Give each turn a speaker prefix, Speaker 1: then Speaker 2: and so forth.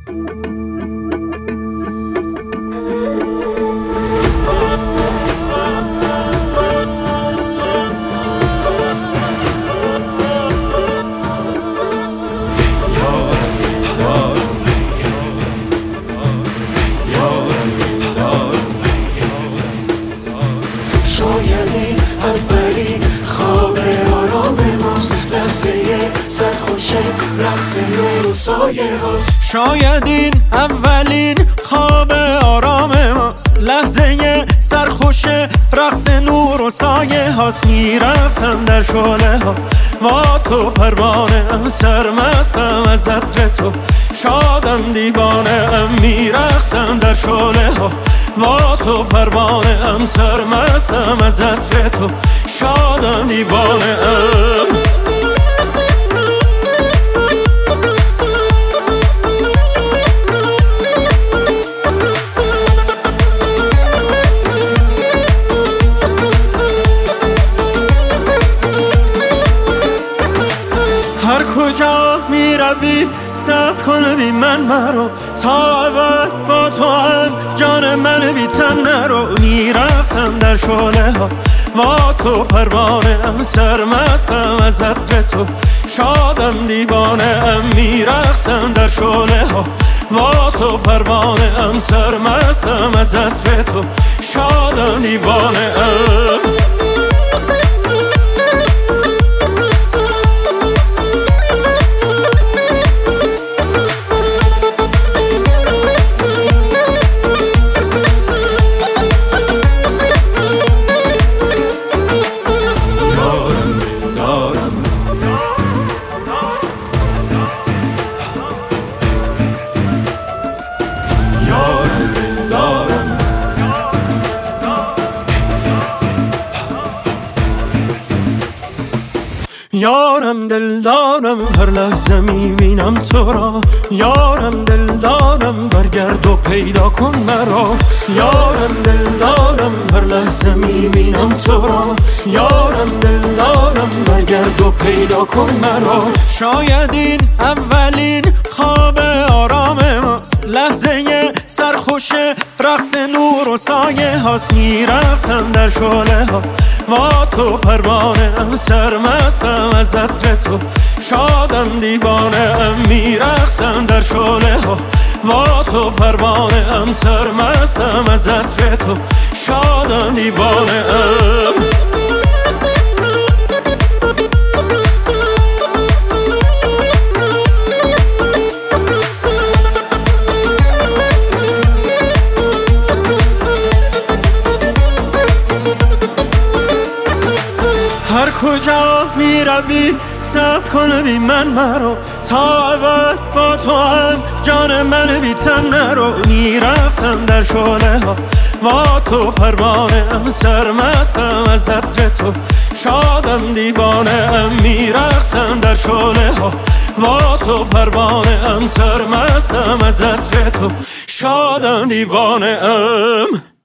Speaker 1: شایدی اولین خواب آرام ماست، لحظه سرخوش رقص نور و سایه هاست.
Speaker 2: شاید این اولین خواب آرام ماست، لحظه سرخوش رقص نور و سایه هاست. میرقصم در شعله ها با تو پروانه ام، سرمستم از عطر تو، شادم دیوانه ام. میرقصم در شعله ها با تو پروانه ام، سرمستم از عطر تو، شادم دیوانه ام. هر کجا می روی صبر کن بی من مرو، تا ابد با تو هم جان من بی تن نرو. میرقصم در شعله ها با تو پروانه ام، سرمستم از عطر تو، شادم دیوانه ام. میرقصم در شعله ها با تو پروانه ام، سرمستم از عطر تو، شادم دیوانه ام. یارم دلدارم، هر لحظه میبینم تو را. یارم دلدارم، برگرد و پیدا کن مرا. یارم دلدارم، هر لحظه میبینم تو را. یارم دلدارم، برگرد و پیدا کن مرا. شاید این اولین خواب آرام ماست، لحظه سرخوش رقص نور و سایه هاست. میرقصم در شعله ها با تو پروانه ام، سرمستم از عطر تو، شادم دیوانه ام. میرقصم در شعله ها با تو پروانه ام، سرمستم از عطر تو، شادم دیوانه ام. هر کجا می روی صبر کن بی من مرو، تا ابد با تو هم جان من بی تن نرو. میرقصم در شعله ها با تو پروانه ام، سرمستم از عطر تو، شادم دیوانه ام. میرقصم در شعله ها با تو پروانه ام، سرمستم از عطر تو، شادم دیوانه ام.